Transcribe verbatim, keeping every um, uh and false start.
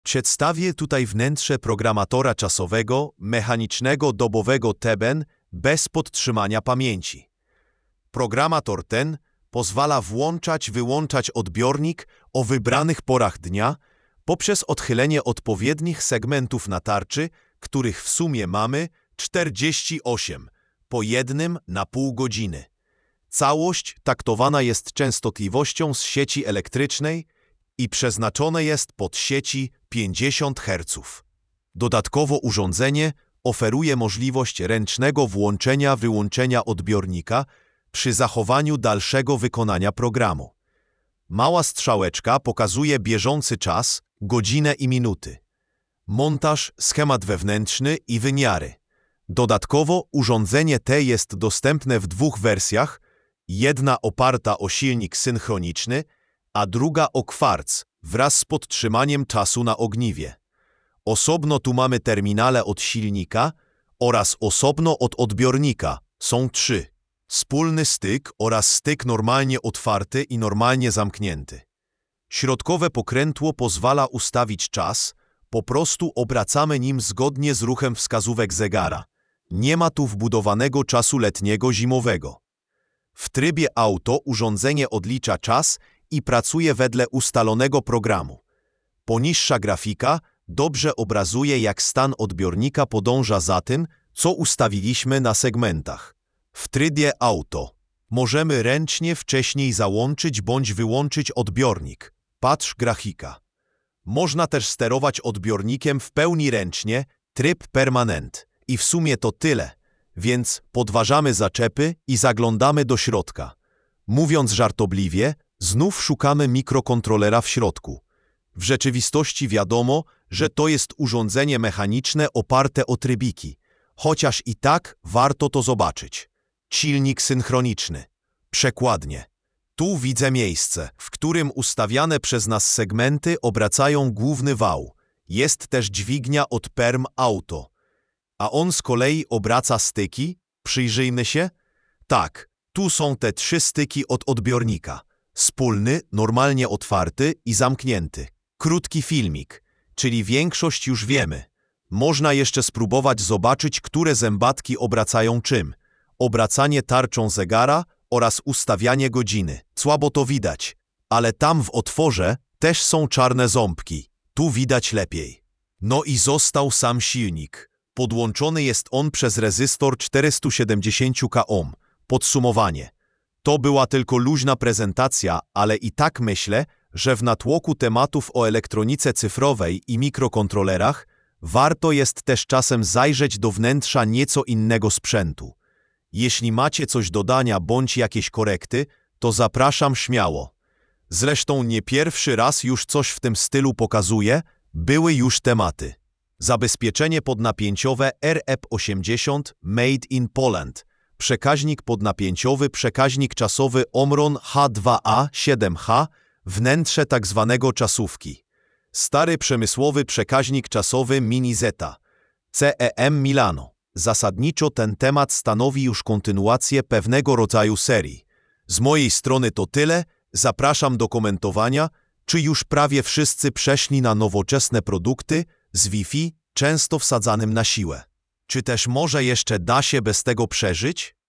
Przedstawię tutaj wnętrze programatora czasowego, mechanicznego dobowego T B N bez podtrzymania pamięci. Programator ten pozwala włączać-wyłączać odbiornik o wybranych porach dnia poprzez odchylenie odpowiednich segmentów na tarczy, których w sumie mamy czterdzieści osiem, po jednym na pół godziny. Całość taktowana jest częstotliwością z sieci elektrycznej i przeznaczone jest pod sieci pięćdziesiąt herców. Dodatkowo urządzenie oferuje możliwość ręcznego włączenia-wyłączenia odbiornika przy zachowaniu dalszego wykonania programu. Mała strzałeczka pokazuje bieżący czas, godzinę i minuty. Montaż, schemat wewnętrzny i wymiary. Dodatkowo urządzenie te jest dostępne w dwóch wersjach, jedna oparta o silnik synchroniczny, a druga o kwarc wraz z podtrzymaniem czasu na ogniwie. Osobno tu mamy terminale od silnika oraz osobno od odbiornika. Są trzy. Wspólny styk oraz styk normalnie otwarty i normalnie zamknięty. Środkowe pokrętło pozwala ustawić czas, po prostu obracamy nim zgodnie z ruchem wskazówek zegara. Nie ma tu wbudowanego czasu letniego zimowego. W trybie auto urządzenie odlicza czas i pracuje wedle ustalonego programu. Poniższa grafika dobrze obrazuje, jak stan odbiornika podąża za tym, co ustawiliśmy na segmentach. W trybie auto możemy ręcznie wcześniej załączyć bądź wyłączyć odbiornik. Patrz grafika. Można też sterować odbiornikiem w pełni ręcznie, tryb permanent. I w sumie to tyle, więc podważamy zaczepy i zaglądamy do środka. Mówiąc żartobliwie, znów szukamy mikrokontrolera w środku. W rzeczywistości wiadomo, że to jest urządzenie mechaniczne oparte o trybiki, chociaż i tak warto to zobaczyć. Silnik synchroniczny. Przekładnie. Tu widzę miejsce, w którym ustawiane przez nas segmenty obracają główny wał. Jest też dźwignia od Perm Auto. A on z kolei obraca styki. Przyjrzyjmy się. Tak, tu są te trzy styki od odbiornika. Wspólny, normalnie otwarty i zamknięty. Krótki filmik, czyli większość już wiemy. Można jeszcze spróbować zobaczyć, które zębatki obracają czym. Obracanie tarczą zegara oraz ustawianie godziny. Słabo to widać, ale tam w otworze też są czarne ząbki. Tu widać lepiej. No i został sam silnik. Podłączony jest on przez rezystor czterysta siedemdziesiąt ohm. Podsumowanie. To była tylko luźna prezentacja, ale i tak myślę, że w natłoku tematów o elektronice cyfrowej i mikrokontrolerach warto jest też czasem zajrzeć do wnętrza nieco innego sprzętu. Jeśli macie coś do dodania bądź jakieś korekty, to zapraszam śmiało. Zresztą nie pierwszy raz już coś w tym stylu pokazuję, były już tematy. Zabezpieczenie podnapięciowe R E P osiemdziesiąt Made in Poland. Przekaźnik podnapięciowy, przekaźnik czasowy Omron H dwa A siedem H, wnętrze tak zwanego czasówki. Stary przemysłowy przekaźnik czasowy Mini Zeta, C E M Milano. Zasadniczo ten temat stanowi już kontynuację pewnego rodzaju serii. Z mojej strony to tyle, zapraszam do komentowania, czy już prawie wszyscy przeszli na nowoczesne produkty z Wi-Fi, często wsadzanym na siłę. Czy też może jeszcze da się bez tego przeżyć?